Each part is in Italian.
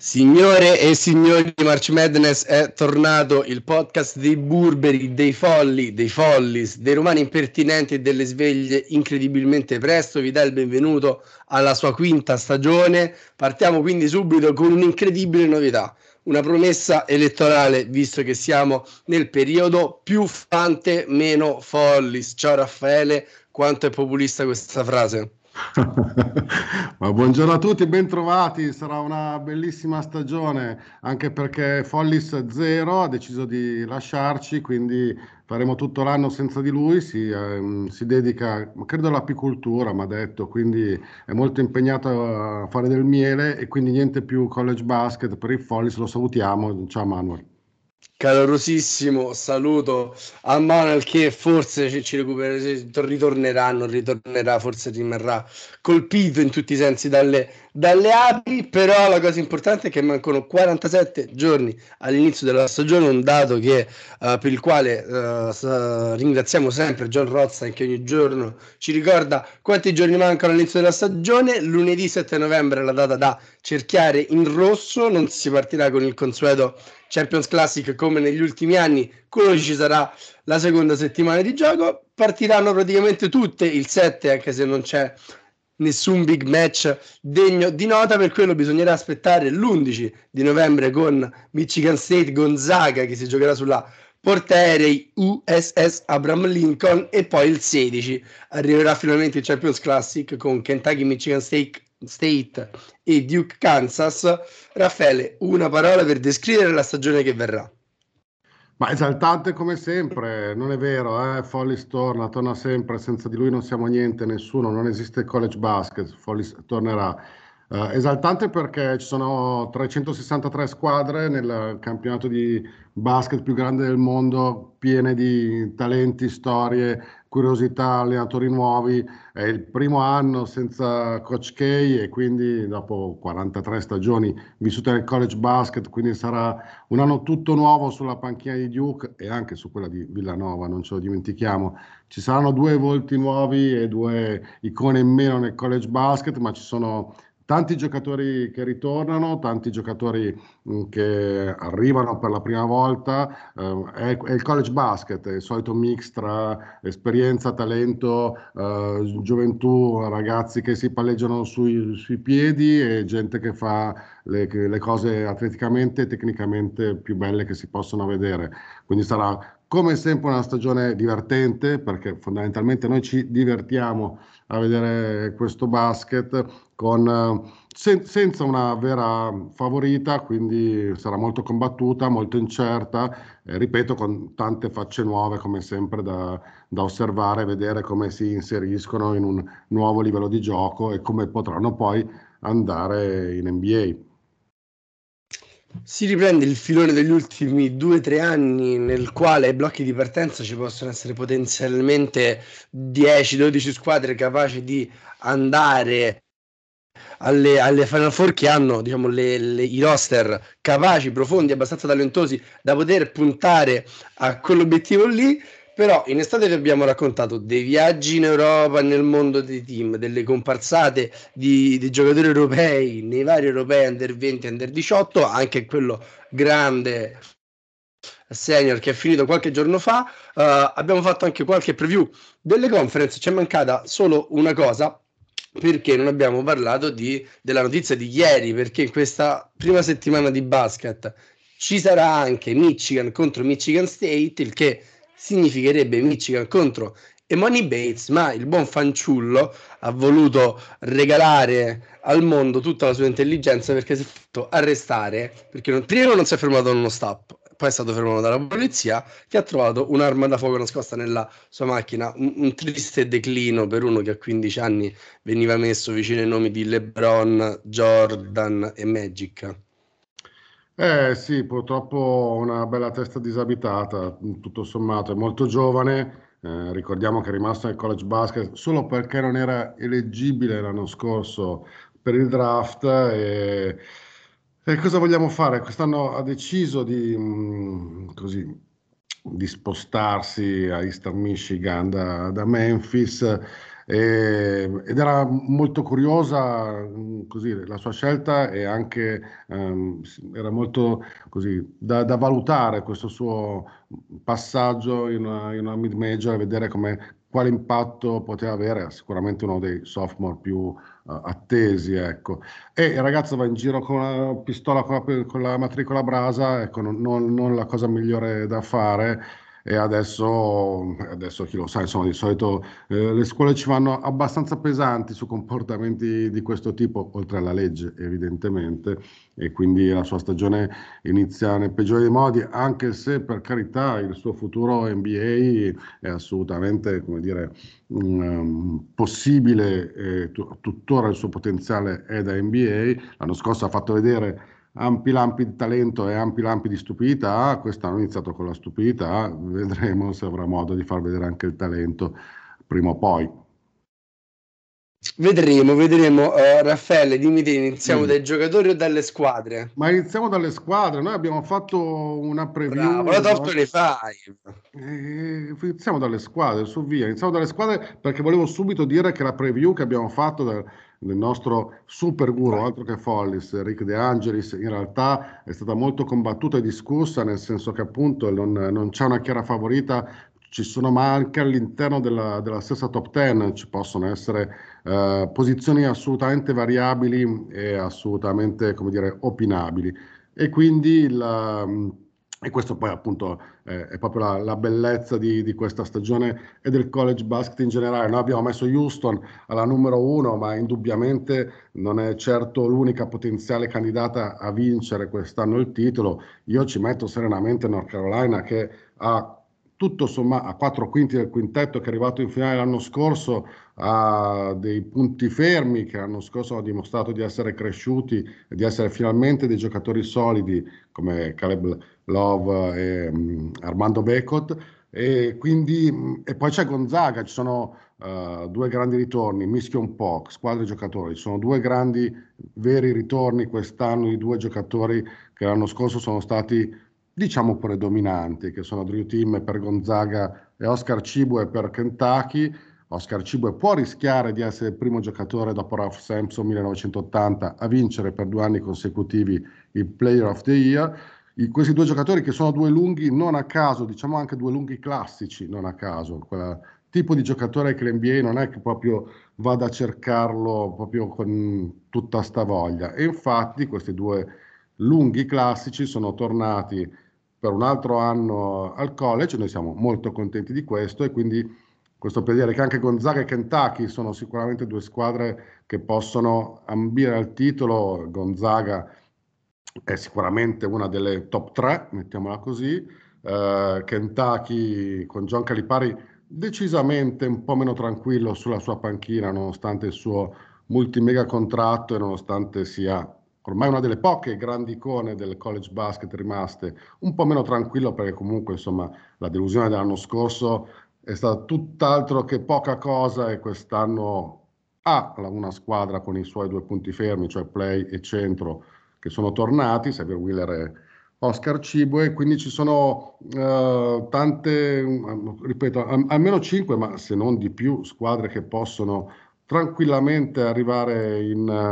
Signore e signori, March Madness è tornato, il podcast dei burberi, dei folli, dei follis, dei romani impertinenti e delle sveglie incredibilmente presto. Vi dà il benvenuto alla sua quinta stagione. Partiamo quindi subito con un'incredibile novità, una promessa elettorale, visto che siamo nel periodo più fante, meno follis. Ciao Raffaele, quanto è populista questa frase? Ma buongiorno a tutti, bentrovati. Sarà una bellissima stagione, anche perché Follis Zero ha deciso di lasciarci, quindi faremo tutto l'anno senza di lui. Si dedica, credo, all'apicoltura, mi ha detto, quindi è molto impegnato a fare del miele e quindi niente più college basket per il Follis. Lo salutiamo. Ciao Manuel. Calorosissimo saluto a Manuel che forse ci ritornerà, non ritornerà, forse rimarrà colpito in tutti i sensi dalle api, però la cosa importante è che mancano 47 giorni all'inizio della stagione, un dato per il quale ringraziamo sempre John Rothstein che ogni giorno ci ricorda quanti giorni mancano all'inizio della stagione. Lunedì 7 novembre è la data da cerchiare in rosso, non si partirà con il consueto Champions Classic come negli ultimi anni, quello ci sarà la seconda settimana di gioco, partiranno praticamente tutte il 7, anche se non c'è nessun big match degno di nota, per quello bisognerà aspettare l'11 di novembre con Michigan State Gonzaga che si giocherà sulla portaerei USS Abraham Lincoln, e poi il 16 arriverà finalmente il Champions Classic con Kentucky Michigan State e Duke Kansas. Raffaele, una parola per descrivere la stagione che verrà. Ma esaltante come sempre, non è vero, Follis torna sempre, senza di lui non siamo niente, nessuno, non esiste college basket, Follis tornerà. Esaltante perché ci sono 363 squadre nel campionato di basket più grande del mondo, piene di talenti, storie, curiosità, allenatori nuovi. È il primo anno senza Coach K e quindi dopo 43 stagioni vissute nel college basket, quindi sarà un anno tutto nuovo sulla panchina di Duke e anche su quella di Villanova, non ce lo dimentichiamo. Ci saranno due volti nuovi e due icone in meno nel college basket, ma ci sono tanti giocatori che ritornano, tanti giocatori che arrivano per la prima volta. È il college basket, è il solito mix tra esperienza, talento, gioventù, ragazzi che si palleggiano sui piedi e gente che fa le cose atleticamente e tecnicamente più belle che si possono vedere. Quindi sarà come sempre una stagione divertente perché fondamentalmente noi ci divertiamo a vedere questo basket senza una vera favorita, quindi sarà molto combattuta, molto incerta, ripeto, con tante facce nuove come sempre da osservare, vedere come si inseriscono in un nuovo livello di gioco e come potranno poi andare in NBA. Si riprende il filone degli ultimi 2 o 3 anni, nel quale ai blocchi di partenza ci possono essere potenzialmente 10-12 squadre capaci di andare alle Final Four, che hanno, diciamo, i roster capaci, profondi, abbastanza talentosi da poter puntare a quell'obiettivo lì. Però in estate vi abbiamo raccontato dei viaggi in Europa, nel mondo dei team, delle comparsate di giocatori europei nei vari europei under 20 under 18, anche quello grande senior che è finito qualche giorno fa. Abbiamo fatto anche qualche preview delle conference. C'è mancata solo una cosa, perché non abbiamo parlato della notizia di ieri, perché in questa prima settimana di basket ci sarà anche Michigan contro Michigan State, il che significherebbe Michigan contro Emoni Bates, ma il buon fanciullo ha voluto regalare al mondo tutta la sua intelligenza, perché si è fatto arrestare, perché prima non si è fermato uno stop, poi è stato fermato dalla polizia, che ha trovato un'arma da fuoco nascosta nella sua macchina. Un triste declino per uno che a 15 anni veniva messo vicino ai nomi di LeBron, Jordan e Magic. Eh sì, purtroppo una bella testa disabitata, tutto sommato, è molto giovane, ricordiamo che è rimasto nel college basket solo perché non era eleggibile l'anno scorso per il draft e cosa vogliamo fare? Quest'anno ha deciso di spostarsi a Eastern Michigan da Memphis ed era molto curiosa, così, la sua scelta, e anche era molto così da valutare questo suo passaggio in una mid-major e vedere quale impatto poteva avere. Sicuramente uno dei sophomore più attesi, ecco. E il ragazzo va in giro con una pistola con la matricola a brasa, ecco, non la cosa migliore da fare. E adesso chi lo sa, insomma, di solito le scuole ci vanno abbastanza pesanti su comportamenti di questo tipo, oltre alla legge, evidentemente, e quindi la sua stagione inizia nel peggiore dei modi, anche se per carità il suo futuro NBA è assolutamente, come dire, possibile, tuttora il suo potenziale è da NBA. L'anno scorso ha fatto vedere ampi lampi di talento e ampi lampi di stupidità. Quest'anno ha iniziato con la stupidità, vedremo se avrà modo di far vedere anche il talento prima o poi. Vedremo. Raffaele, dimmi te, iniziamo Dimmi. dai giocatori o dalle squadre? Ma iniziamo dalle squadre. Noi abbiamo fatto una Bravo, la preview. top 25. Iniziamo dalle squadre, su via. Iniziamo dalle squadre perché volevo subito dire che la preview che abbiamo fatto del nostro super guru, Vai. altro che Follis, Rick De Angelis, in realtà è stata molto combattuta e discussa, nel senso che appunto non c'è una chiara favorita, ci sono, ma anche all'interno della stessa top 10 ci possono essere posizioni assolutamente variabili e assolutamente, come dire, opinabili. E quindi e questo poi appunto è proprio la bellezza di questa stagione e del college basket in generale. Noi abbiamo messo Houston alla numero uno, ma indubbiamente non è certo l'unica potenziale candidata a vincere quest'anno il titolo. Io ci metto serenamente North Carolina, che ha tutto sommato a 4 quinti del quintetto, che è arrivato in finale l'anno scorso, ha dei punti fermi che l'anno scorso hanno dimostrato di essere cresciuti e di essere finalmente dei giocatori solidi come Caleb Love e Armando Bacot. E poi c'è Gonzaga, ci sono due grandi ritorni, mischio un po', squadre e giocatori, ci sono due grandi veri ritorni quest'anno di due giocatori che l'anno scorso sono stati, diciamo, predominanti, che sono Drew Timm per Gonzaga e Oscar Tshiebwe per Kentucky. Oscar Tshiebwe può rischiare di essere il primo giocatore dopo Ralph Sampson 1980 a vincere per 2 anni consecutivi il Player of the Year. Questi due giocatori, che sono due lunghi non a caso, diciamo anche due lunghi classici non a caso, quel tipo di giocatore che l'NBA non è che proprio vada a cercarlo proprio con tutta sta voglia. E infatti questi due lunghi classici sono tornati per un altro anno al college. Noi siamo molto contenti di questo, e quindi questo per dire che anche Gonzaga e Kentucky sono sicuramente due squadre che possono ambire al titolo. Gonzaga è sicuramente una delle top 3, mettiamola così. Kentucky con John Calipari decisamente un po' meno tranquillo sulla sua panchina, nonostante il suo multimega contratto e nonostante sia ormai una delle poche grandi icone del college basket rimaste, un po' meno tranquillo perché comunque, insomma, la delusione dell'anno scorso è stata tutt'altro che poca cosa, e quest'anno ha una squadra con i suoi due punti fermi, cioè play e centro, che sono tornati, Xavier Wheeler e Oscar Tshiebwe. Quindi ci sono tante, ripeto, almeno 5, ma se non di più, squadre che possono tranquillamente arrivare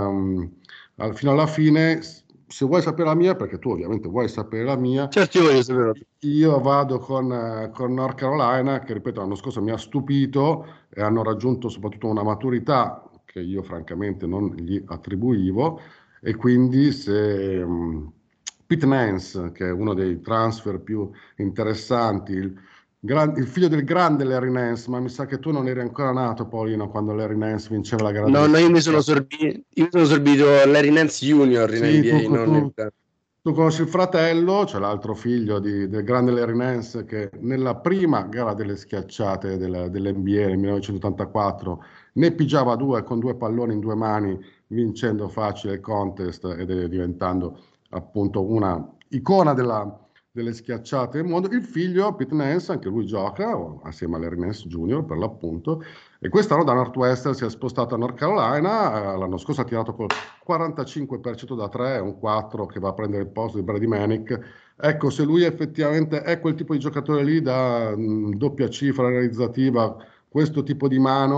fino alla fine. Se vuoi sapere la mia, perché tu ovviamente vuoi sapere la mia, Certo, io voglio sapere. io vado con North Carolina, che ripeto l'anno scorso mi ha stupito, e hanno raggiunto soprattutto una maturità che io francamente non gli attribuivo. E quindi se Pete Nance, che è uno dei transfer più interessanti, il figlio del grande Larry Nance, ma mi sa che tu non eri ancora nato, Paolino, quando Larry Nance vinceva la gara No, delle no, schiacciate. io mi sono sorbito Larry Nance Junior in Sì, NBA, non nel... tu conosci il fratello, c'è l'altro figlio del grande Larry Nance, che nella prima gara delle schiacciate dell'NBA nel 1984 ne pigiava due con due palloni in due mani, vincendo facile il contest ed è diventando appunto una icona delle schiacciate del mondo. Il figlio, Pete Nance, anche lui gioca assieme a Larry Nance Jr., per l'appunto, e quest'anno da Northwestern si è spostato a North Carolina. L'anno scorso ha tirato col 45% da 3, un 4 che va a prendere il posto di Brady Manick. Ecco, se lui effettivamente è quel tipo di giocatore lì da doppia cifra realizzativa, questo tipo di mano,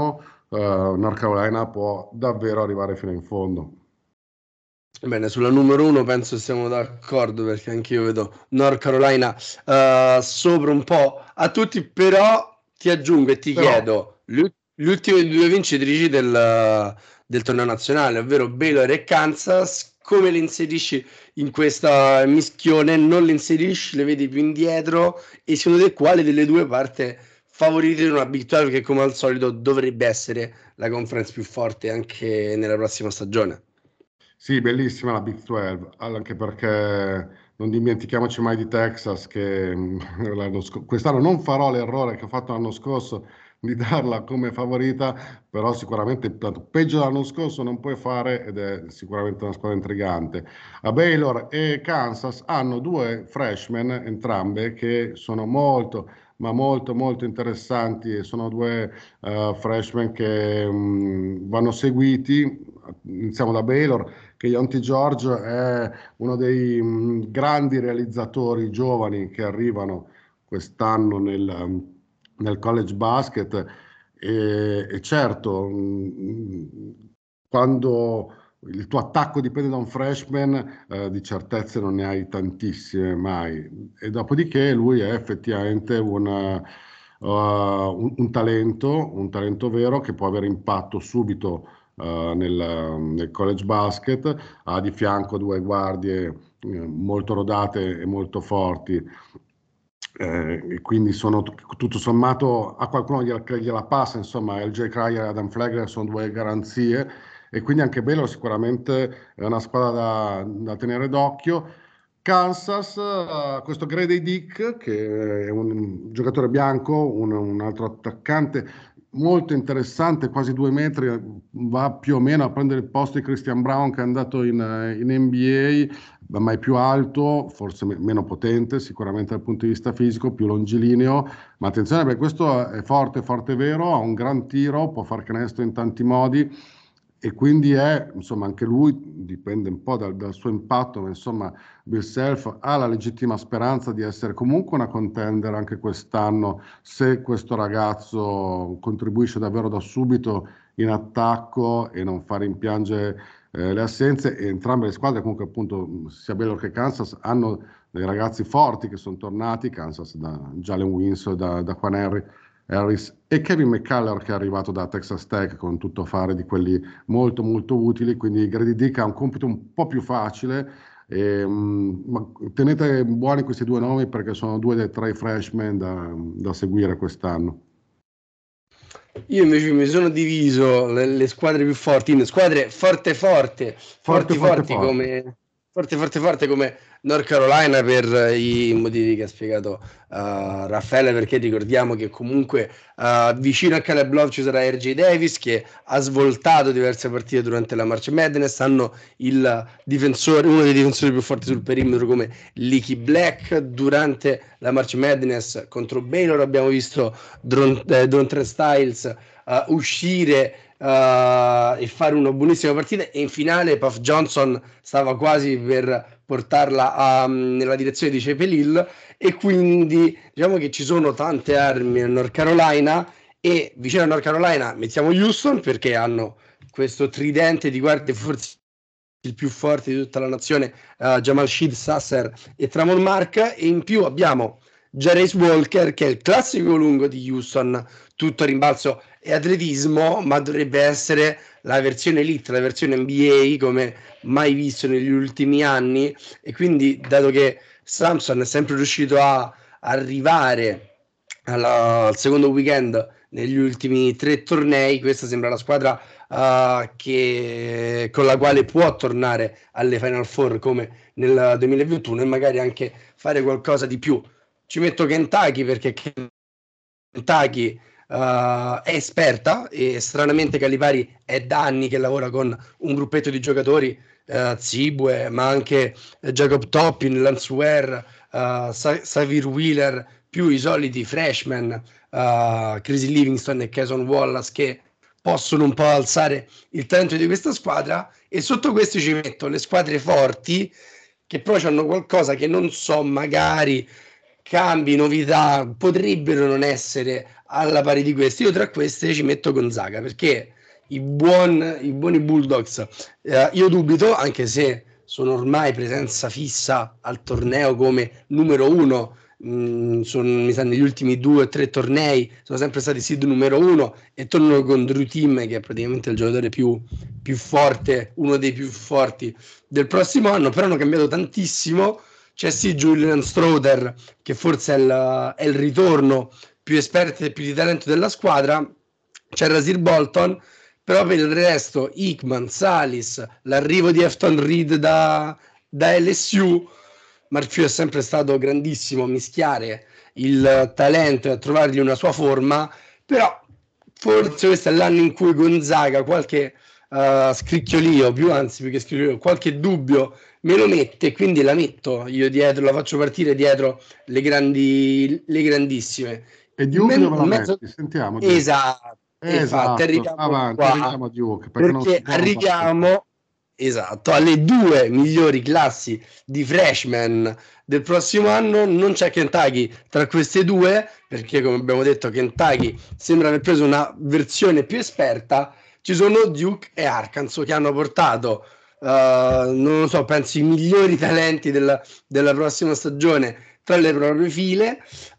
North Carolina può davvero arrivare fino in fondo. Bene, sulla numero 1 penso siamo d'accordo, perché anche io vedo North Carolina sopra un po' a tutti, però ti aggiungo e ti chiedo le ultime due vincitrici del torneo nazionale, ovvero Baylor e Kansas, come le inserisci in questa mischione? Non le inserisci, le vedi più indietro? E secondo te quale delle due parte favorite in una Big 12 che come al solito dovrebbe essere la conference più forte anche nella prossima stagione? Sì, bellissima la Big 12, anche perché non dimentichiamoci mai di Texas, che quest'anno non farò l'errore che ho fatto l'anno scorso di darla come favorita, però sicuramente tanto peggio dell'anno scorso non puoi fare, ed è sicuramente una squadra intrigante. A Baylor e Kansas hanno due freshman, entrambe, che sono molto, ma molto, molto interessanti, e sono due freshman che vanno seguiti. Iniziamo da Baylor, che Yonty George è uno dei grandi realizzatori giovani che arrivano quest'anno nel college basket, e certo, quando il tuo attacco dipende da un freshman, di certezze non ne hai tantissime mai, e dopodiché lui è effettivamente un talento vero che può avere impatto subito nel college basket. Ha di fianco due guardie molto rodate e molto forti, e quindi sono tutto sommato a qualcuno che gliela passa, insomma. LJ Cryer e Adam Flagler sono due garanzie, e quindi anche Baylor sicuramente è una squadra da tenere d'occhio. Kansas, questo Grady Dick, che è un giocatore bianco, un altro attaccante molto interessante, quasi 2 metri, va più o meno a prendere il posto di Christian Brown, che è andato in NBA, ma è più alto, forse meno potente, sicuramente dal punto di vista fisico, più longilineo, ma attenzione perché questo è forte, forte vero, ha un gran tiro, può far canestro in tanti modi, e quindi insomma, anche lui dipende un po' dal suo impatto, ma insomma Bill Self ha la legittima speranza di essere comunque una contender anche quest'anno, se questo ragazzo contribuisce davvero da subito in attacco e non fa rimpiangere le assenze. E entrambe le squadre, comunque, appunto, sia Baylor che Kansas, hanno dei ragazzi forti che sono tornati. Kansas da Jalen Winslow, da Quan Harris, e Kevin McCullough, che è arrivato da Texas Tech con tutto fare di quelli molto molto utili. Quindi Grady Dick ha un compito un po' più facile, ma tenete buoni questi due nomi, perché sono due dei tre freshman da seguire quest'anno. Io invece mi sono diviso le squadre più forti in squadre forte come North Carolina, per i motivi che ha spiegato Raffaele, perché ricordiamo che comunque vicino a Caleb Love ci sarà RJ Davis, che ha svoltato diverse partite durante la March Madness. Hanno uno dei difensori più forti sul perimetro come Leaky Black. Durante la March Madness contro Baylor abbiamo visto Dontre Styles uscire e fare una buonissima partita, e in finale Puff Johnson stava quasi per portarla nella direzione di Cepelil. E quindi diciamo che ci sono tante armi a North Carolina, e vicino a North Carolina mettiamo Houston, perché hanno questo tridente di guardie, forse il più forte di tutta la nazione, Jamal Sheed, Sasser e Tramon Mark, e in più abbiamo Jarace Walker, che è il classico lungo di Houston, tutto rimbalzo e atletismo, ma dovrebbe essere la versione elite, la versione NBA come mai visto negli ultimi anni. E quindi, dato che Samson è sempre riuscito a arrivare al secondo weekend negli ultimi 3 tornei, questa sembra la squadra con la quale può tornare alle Final Four come nel 2021, e magari anche fare qualcosa di più. Ci metto Kentucky, perché Kentucky è esperta, e stranamente Calipari è da anni che lavora con un gruppetto di giocatori, Zibue, ma anche Jacob Toppin, Lance Ware, Xavier Wheeler, più i soliti freshman, Crazy Livingston e Cason Wallace, che possono un po' alzare il talento di questa squadra. E sotto questi ci metto le squadre forti, che però hanno qualcosa che non so, magari cambi, novità potrebbero non essere alla pari di queste. Io tra queste ci metto Gonzaga, perché i buoni Bulldogs, io dubito, anche se sono ormai presenza fissa al torneo come numero uno. Mi sa negli ultimi 2 o 3 tornei sono sempre stati seed numero uno e tornano con Drew Timm, che è praticamente il giocatore più forte, uno dei più forti del prossimo anno. Però hanno cambiato tantissimo. C'è sì Julian Strother, che forse è il ritorno più esperto e più di talento della squadra. C'è Rasir Bolton, però per il resto Hickman, Salis, l'arrivo di Efton Reed da LSU. Mark è sempre stato grandissimo a mischiare il talento e a trovargli una sua forma, però forse questo è l'anno in cui Gonzaga qualche scricchiolio, più che scricchiolio, qualche dubbio me lo mette, quindi la metto io dietro, la faccio partire dietro le grandissime. E Duke dove la metti? Sentiamo Duke. Esatto, infatti Esatto, avanti, arriviamo a Duke, perché arriviamo alle 2 migliori classi di freshman del prossimo anno. Non c'è Kentucky tra queste due, perché come abbiamo detto Kentucky sembra aver preso una versione più esperta. Ci sono Duke e Arkansas, che hanno portato non lo so, penso i migliori talenti della prossima stagione tra le proprie file.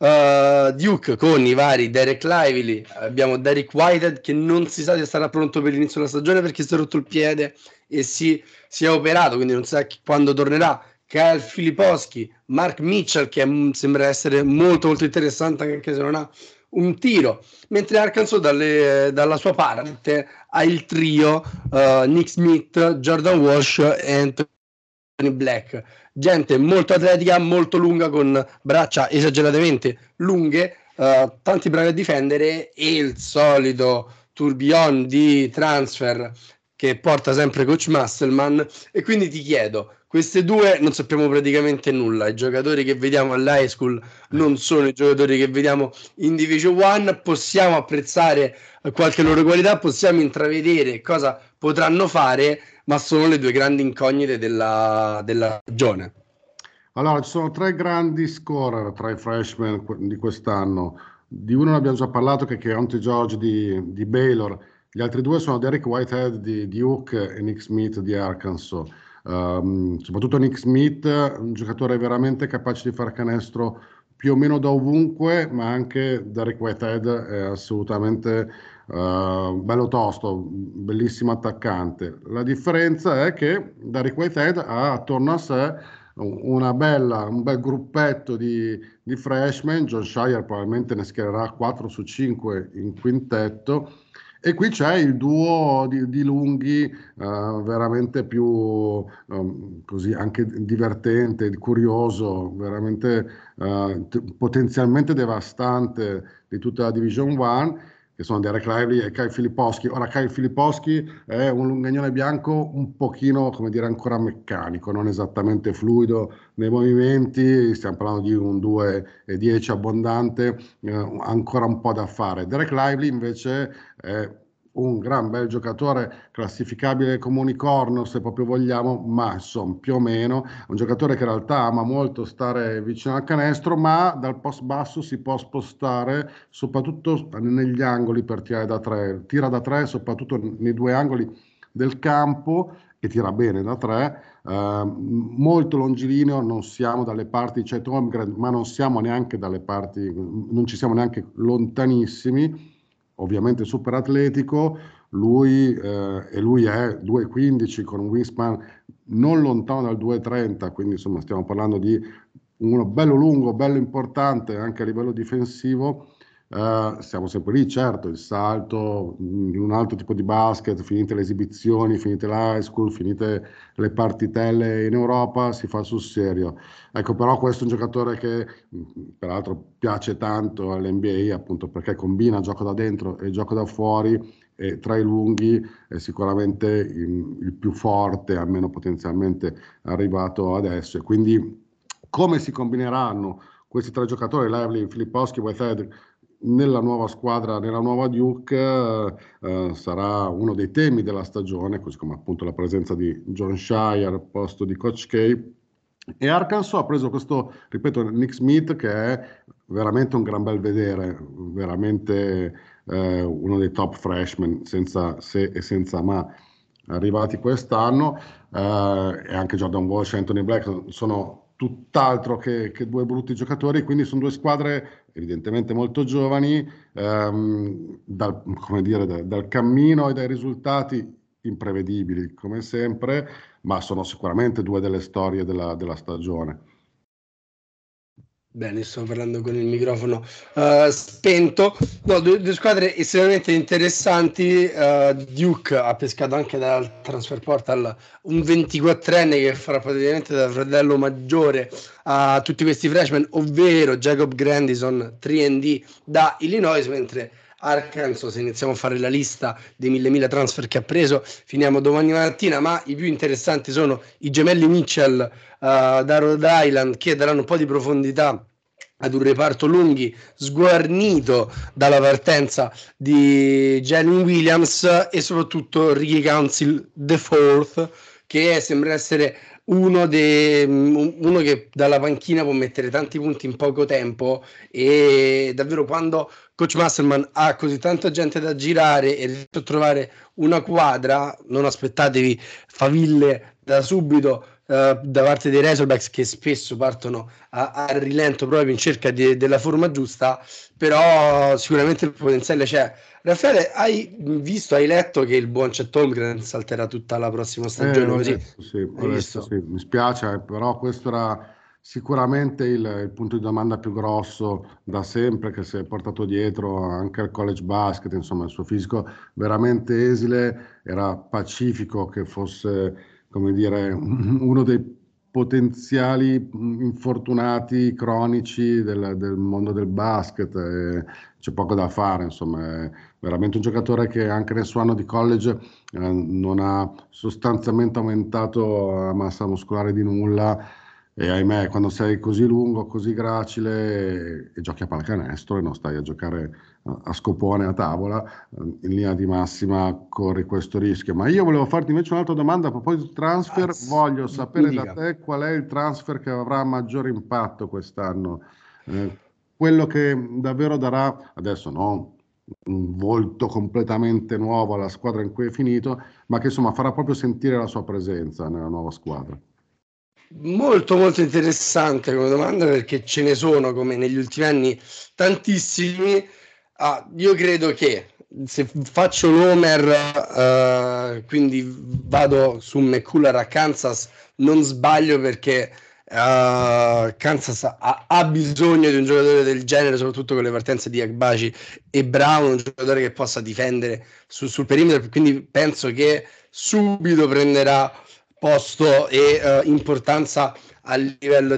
Duke con i vari Derek Lively, abbiamo Derek Whitehead, che non si sa se sarà pronto per l'inizio della stagione perché si è rotto il piede e si è operato, quindi non sa quando tornerà. Kyle Filipowski, Mark Mitchell, che sembra essere molto molto interessante anche se non ha un tiro, mentre Arkansas dalla sua parte ha il trio Nick Smith, Jordan Walsh e Anthony Black, gente molto atletica, molto lunga, con braccia esageratamente lunghe, tanti bravi a difendere, e il solito tourbillon di transfer che porta sempre coach Musselman. E quindi ti chiedo, queste due non sappiamo praticamente nulla, i giocatori che vediamo all'high school non sono i giocatori che vediamo in Division 1, possiamo apprezzare qualche loro qualità, possiamo intravedere cosa potranno fare, ma sono le due grandi incognite della stagione. Allora, ci sono 3 grandi scorer tra i freshman di quest'anno. Di uno ne abbiamo già parlato, che è Keontae George di Baylor. Gli altri 2 sono Derek Whitehead di Duke e Nick Smith di Arkansas. Soprattutto Nick Smith, un giocatore veramente capace di far canestro più o meno da ovunque, ma anche Derek Whitehead è assolutamente bello tosto, bellissimo attaccante. La differenza è che Derek Whitehead ha attorno a sé un bel gruppetto di freshman. Jon Scheyer probabilmente ne schiererà 4 su 5 in quintetto, e qui c'è il duo di lunghi veramente più così anche divertente, curioso, veramente potenzialmente devastante di tutta la Division 1, che sono Derek Lively e Kyle Filipowski. Ora, Kyle Filipowski è un lungagnone bianco un pochino, come dire, ancora meccanico, non esattamente fluido nei movimenti. Stiamo parlando di un 2,10 abbondante, ancora un po' da fare. Derek Lively invece è un gran bel giocatore, classificabile come unicorno se proprio vogliamo, ma insomma più o meno un giocatore che in realtà ama molto stare vicino al canestro, ma dal post basso si può spostare soprattutto negli angoli per tirare da 3, tira da 3 soprattutto nei 2 angoli del campo, e tira bene da 3, molto longilineo. Non siamo dalle parti di Chet Holmgren, ma non siamo neanche dalle parti, non ci siamo neanche lontanissimi. Ovviamente super atletico, lui è 2,15 con un wingspan non lontano dal 2,30, quindi insomma stiamo parlando di uno bello lungo, bello importante anche a livello difensivo. Siamo sempre lì, certo, il salto in un altro tipo di basket, finite le esibizioni, finite l'high school, finite le partitelle in Europa, si fa sul serio. Ecco, però questo è un giocatore che peraltro piace tanto all'NBA, appunto perché combina gioco da dentro e gioco da fuori, e tra i lunghi è sicuramente il più forte, almeno potenzialmente arrivato adesso. E quindi come si combineranno questi 3 giocatori, Lively, Filipowski, Whitehead, nella nuova squadra, nella nuova Duke, sarà uno dei temi della stagione, così come appunto la presenza di Jon Scheyer al posto di Coach K, E Arkansas ha preso questo, ripeto, Nick Smith, che è veramente un gran bel vedere, veramente uno dei top freshman, senza se e senza ma, arrivati quest'anno, e anche Jordan Walsh e Anthony Black sono tutt'altro che due brutti giocatori, quindi sono due squadre evidentemente molto giovani, come dire, dal cammino e dai risultati imprevedibili, come sempre, ma sono sicuramente due delle storie della stagione. Bene, sto parlando con il microfono spento. No, due squadre estremamente interessanti. Duke ha pescato anche dal transfer portal un 24enne che farà praticamente da fratello maggiore a tutti questi freshman, ovvero Jacob Grandison, 3D da Illinois, mentre Arkansas, se iniziamo a fare la lista dei mille transfer che ha preso, finiamo domani mattina, ma i più interessanti sono i gemelli Mitchell da Rhode Island, che daranno un po' di profondità ad un reparto lunghi sguarnito dalla partenza di Jalen Williams, e soprattutto Ricky Council IV, che sembra essere uno che dalla panchina può mettere tanti punti in poco tempo, e davvero quando Coach Masterman ha così tanta gente da girare e riesce a trovare una quadra, non aspettatevi faville da subito da parte dei Razorbacks, che spesso partono a rilento proprio in cerca della forma giusta, però sicuramente il potenziale c'è. Raffaele, hai letto che il buon Chet Holmgren salterà tutta la prossima stagione? Così Ho hai letto, visto? sì, mi spiace, però questo era sicuramente il punto di domanda più grosso da sempre, che si è portato dietro anche al college basket, insomma, il suo fisico veramente esile, era pacifico che fosse, come dire, uno dei potenziali infortunati cronici del mondo del basket, e c'è poco da fare, insomma, è veramente un giocatore che anche nel suo anno di college non ha sostanzialmente aumentato la massa muscolare di nulla, e ahimè, quando sei così lungo, così gracile e giochi a pallacanestro e non stai a giocare a scopone a tavola, in linea di massima corri questo rischio. Ma io volevo farti invece un'altra domanda a proposito di transfer. Voglio Mi sapere da dica. te qual è il transfer che avrà maggiore impatto quest'anno. Quello che davvero darà, adesso no, un volto completamente nuovo alla squadra in cui è finito, ma che insomma farà proprio sentire la sua presenza nella nuova squadra. Molto molto interessante come domanda, perché ce ne sono, come negli ultimi anni, tantissimi. Io credo che se faccio l'Homer, quindi vado su McCullar a Kansas, non sbaglio, perché Kansas ha bisogno di un giocatore del genere, soprattutto con le partenze di Agbaci e Brown, un giocatore che possa difendere sul perimetro, quindi penso che subito prenderà posto e importanza a livello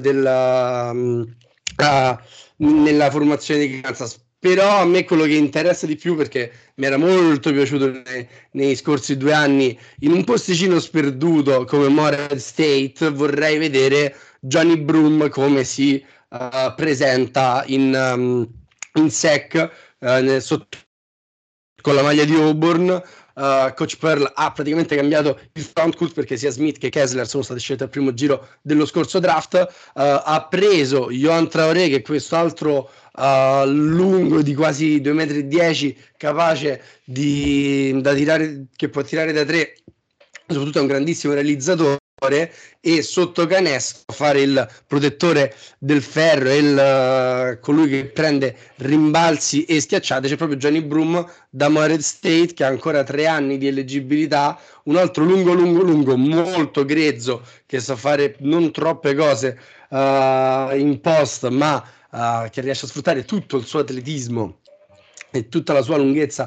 nella formazione di Kansas. Però a me quello che interessa di più, perché mi era molto piaciuto nei scorsi 2 anni in un posticino sperduto come Morehead State, vorrei vedere Johnny Broom come si presenta in SEC sotto con la maglia di Auburn. Coach Pearl ha praticamente cambiato il frontcourt, perché sia Smith che Kessler sono stati scelti al primo giro dello scorso draft. Ha preso Johan Traoré, che è quest'altro lungo di quasi 2,10 m, capace da tirare, che può tirare da tre, soprattutto è un grandissimo realizzatore, e sotto canestro fare il protettore del ferro e colui che prende rimbalzi e schiacciate. C'è proprio Johnny Broom da Morehead State, che ha ancora 3 anni di eleggibilità, un altro lungo, molto grezzo, che sa fare non troppe cose in post, ma che riesce a sfruttare tutto il suo atletismo e tutta la sua lunghezza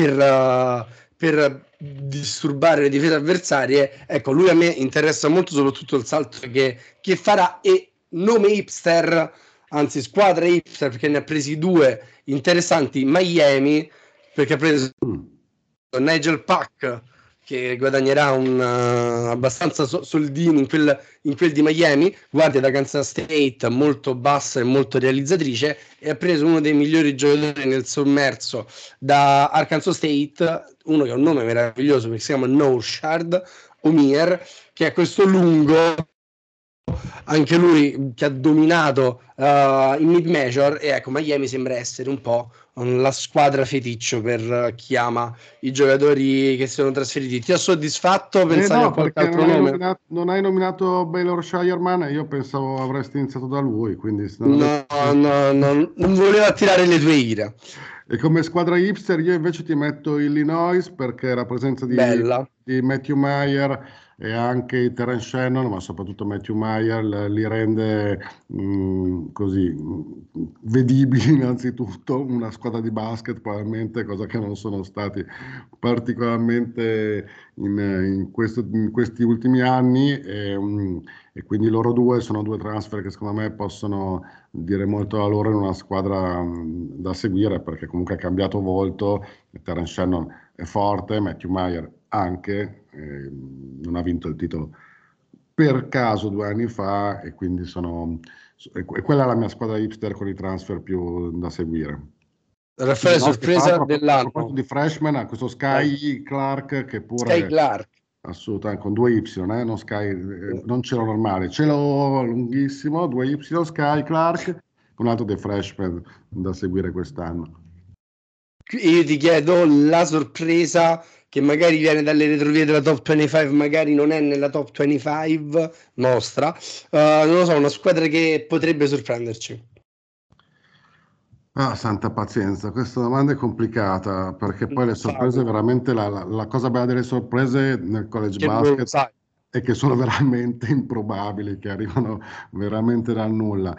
per disturbare le difese avversarie. Ecco, lui a me interessa molto, soprattutto il salto che farà, e nome hipster, anzi squadra hipster, perché ne ha presi due interessanti. Miami, perché ha preso Mm. Nigel Pack, che guadagnerà abbastanza soldini in quel di Miami, guardia da Kansas State, molto bassa e molto realizzatrice, e ha preso uno dei migliori giocatori nel sommerso da Arkansas State, uno che ha un nome meraviglioso, perché si chiama Noushard Omier, che è questo lungo anche lui che ha dominato in mid-major, e ecco, Miami sembra essere un po' la squadra feticcio per chi ama i giocatori che si sono trasferiti. Ti ha soddisfatto? Pensavi a No, qualche perché altro nome? non hai nominato Baylor Shireman e io pensavo avresti iniziato da lui, quindi se non ho No, detto... no, no, non volevo attirare le tue ire. E come squadra hipster io invece ti metto Illinois perché la presenza Bella. di Matthew Meyer e anche Terence Shannon, ma soprattutto Matthew Meyer, li rende così vedibili innanzitutto, una squadra di basket probabilmente, cosa che non sono stati particolarmente in questi ultimi anni e quindi loro due sono due transfer che secondo me possono dire molto a loro in una squadra da seguire perché comunque ha cambiato volto, Terence Shannon è forte, Matthew Meyer anche, non ha vinto il titolo per caso 2 anni fa e quindi e quella è la mia squadra hipster con i transfer più da seguire. Raffaele, No, che tra sorpresa l'altro a proposito dell'anno. di freshman ha questo Vai. Sky Clark che Sky pure Clark. assolutamente con due Y, non Sky, non cielo normale, cielo lunghissimo, due Y, Sky Clark, un altro dei freshman da seguire quest'anno. Io ti chiedo la sorpresa che magari viene dalle retrovie della top 25, magari non è nella top 25 nostra. Non lo so, una squadra che potrebbe sorprenderci. Ah, santa pazienza, questa domanda è complicata perché poi le sorprese, Sai, veramente la cosa bella delle sorprese nel college che non lo basket sai. è che sono veramente improbabili, che arrivano veramente dal nulla.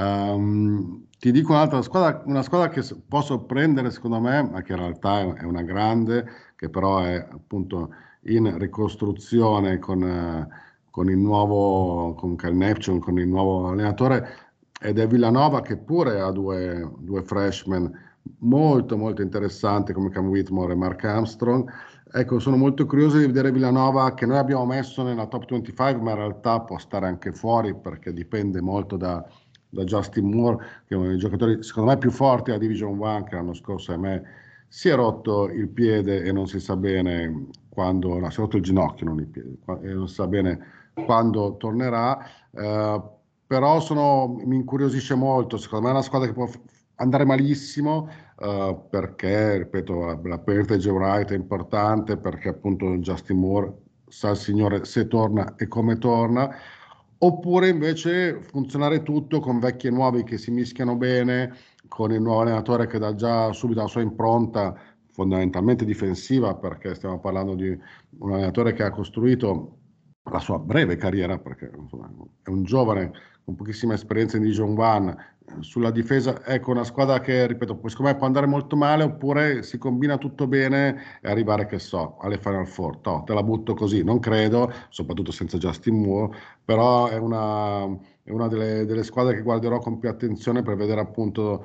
Ti dico un'altra squadra, una squadra che può sorprendere secondo me, ma che in realtà è una grande, che però è appunto in ricostruzione con il nuovo, con Cal Neptune, con il nuovo allenatore ed è Villanova che pure ha due freshman molto molto interessanti come Cam Whitmore e Mark Armstrong. Ecco, sono molto curioso di vedere Villanova che noi abbiamo messo nella top 25, ma in realtà può stare anche fuori perché dipende molto da Justin Moore, che è uno dei giocatori secondo me più forti della Division 1, che l'anno scorso a me si è rotto il piede e non si sa bene quando, no, si è rotto il ginocchio, non il piede, e non si sa bene quando tornerà. Eh, Però mi incuriosisce molto, secondo me è una squadra che può andare malissimo perché, ripeto, la perdita di Joe Wright è importante perché appunto Justin Moore sa il signore se torna e come torna, oppure invece funzionare tutto con vecchi e nuovi che si mischiano bene, con il nuovo allenatore che dà già subito la sua impronta fondamentalmente difensiva perché stiamo parlando di un allenatore che ha costruito la sua breve carriera, perché insomma, è un giovane con pochissima esperienza in Division 1, sulla difesa, ecco una squadra che, ripeto, secondo me può andare molto male oppure si combina tutto bene e arrivare, che so, alle Final Four. No, te la butto così, non credo, soprattutto senza Justin Moore, però è una delle squadre che guarderò con più attenzione per vedere appunto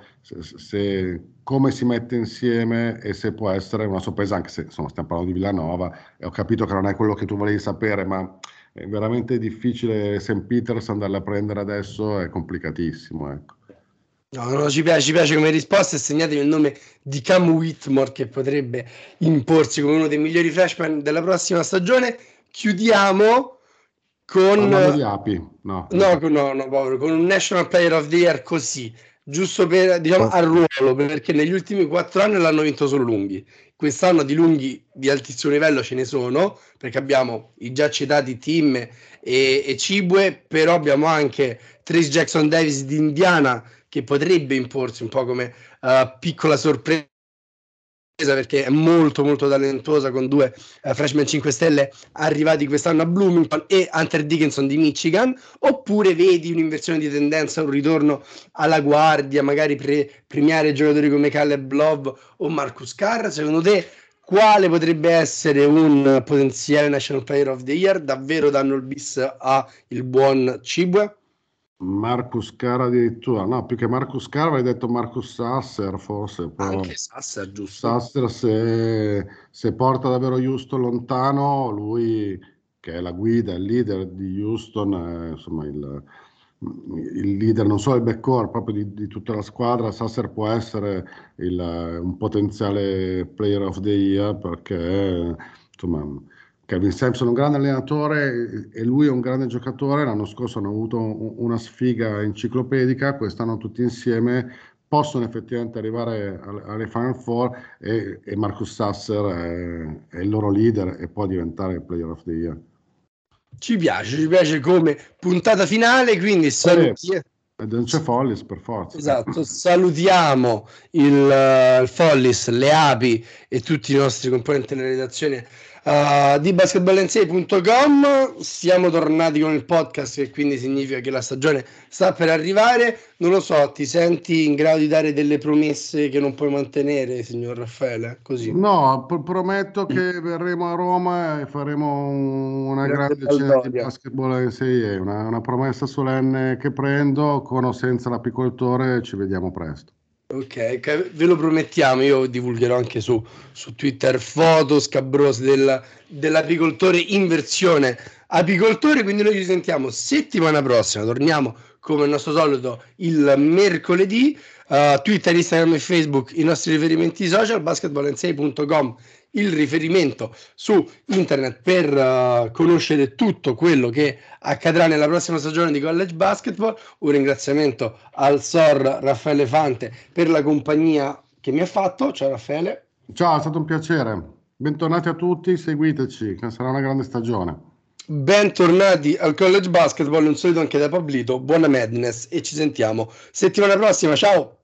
come si mette insieme e se può essere una sorpresa, anche se insomma stiamo parlando di Villanova e ho capito che non è quello che tu volevi sapere, ma è veramente difficile St. Peters andarla a prendere adesso, è complicatissimo, ecco. No, no, ci piace come risposta e segnatevi il nome di Cam Whitmore che potrebbe imporsi come uno dei migliori freshman della prossima stagione. Chiudiamo con Parlando di api, no, non no, no, no, povero, con un National Player of the Year così, giusto per, diciamo, al ruolo, perché negli ultimi 4 anni l'hanno vinto solo lunghi. Quest'anno di lunghi di altissimo livello ce ne sono, perché abbiamo i già citati Tim e Cibue, però abbiamo anche Trace Jackson Davis di Indiana, che potrebbe imporsi un po' come piccola sorpresa perché è molto molto talentuosa con due freshman 5 stelle arrivati quest'anno a Bloomington e Hunter Dickinson di Michigan, oppure vedi un'inversione di tendenza, un ritorno alla guardia, magari premiare giocatori come Caleb Love o Marcus Carr. Secondo te quale potrebbe essere un potenziale National Player of the Year? Davvero danno il bis a il buon Cibue? Marcus Cara addirittura, no, più che Marcus Cara avrei detto Marcus Sasser forse, però Anche Sasser, giusto? Sasser se porta davvero Houston lontano, lui che è la guida, il leader di Houston, insomma il leader non solo del backcourt, proprio di tutta la squadra, Sasser può essere un potenziale player of the year perché insomma Kevin Sampson è un grande allenatore e lui è un grande giocatore. L'anno scorso hanno avuto una sfiga enciclopedica, quest'anno tutti insieme possono effettivamente arrivare alle Final Four e Marcus Sasser è il loro leader e può diventare il Player of the Year. Ci piace come puntata finale, quindi salutiamo. Non c'è Follis per forza. Esatto, salutiamo il Follis, le api e tutti i nostri componenti della redazione di basketballensei.com. Siamo tornati con il podcast, che quindi significa che la stagione sta per arrivare. Non lo so, ti senti in grado di dare delle promesse che non puoi mantenere, signor Raffaele? Così. No, prometto che verremo a Roma e faremo una grande cena di basketball in Serie A, una promessa solenne che prendo, con o senza l'apicoltore, ci vediamo presto. Ok, ve lo promettiamo. Io divulgherò anche su Twitter foto scabrose dell'apicoltore in versione apicoltore, quindi noi ci sentiamo settimana prossima, torniamo come al nostro solito il mercoledì. Twitter, Instagram e Facebook i nostri riferimenti social, basketballensei.com il riferimento su internet per conoscere tutto quello che accadrà nella prossima stagione di college basketball. Un ringraziamento al Sor Raffaele Fante per la compagnia che mi ha fatto. Ciao Raffaele. Ciao, è stato un piacere. Bentornati a tutti, seguiteci, che sarà una grande stagione. Bentornati al college basketball, un saluto anche da Pablito, buona Madness e ci sentiamo settimana prossima, ciao!